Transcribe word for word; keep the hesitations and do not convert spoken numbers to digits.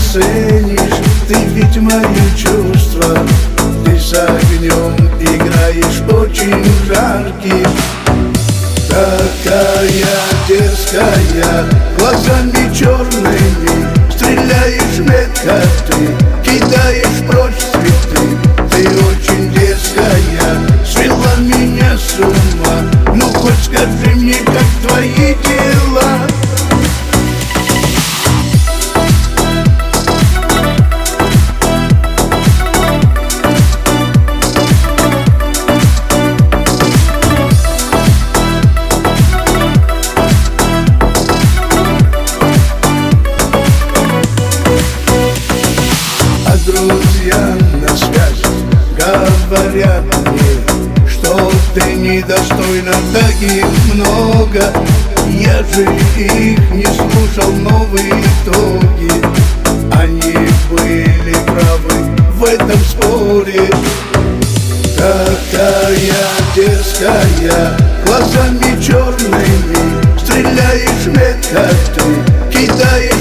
ценишь, ты ведь мои чувства. Ты с огнем играешь очень жаркий. Такая дерзкая, глазами черными, стреляешь метко ты, кидаешь прочь цветы. Ты очень дерзкая, свела меня с ума. Ну хоть скажи мне, как твои дела? Друзья на связь говорят мне, что ты недостойна таких много. Я же их не слушал, но в итоге они были правы в этом споре. Такая дерзкая, глазами черными, стреляешь метко ты, кидаешь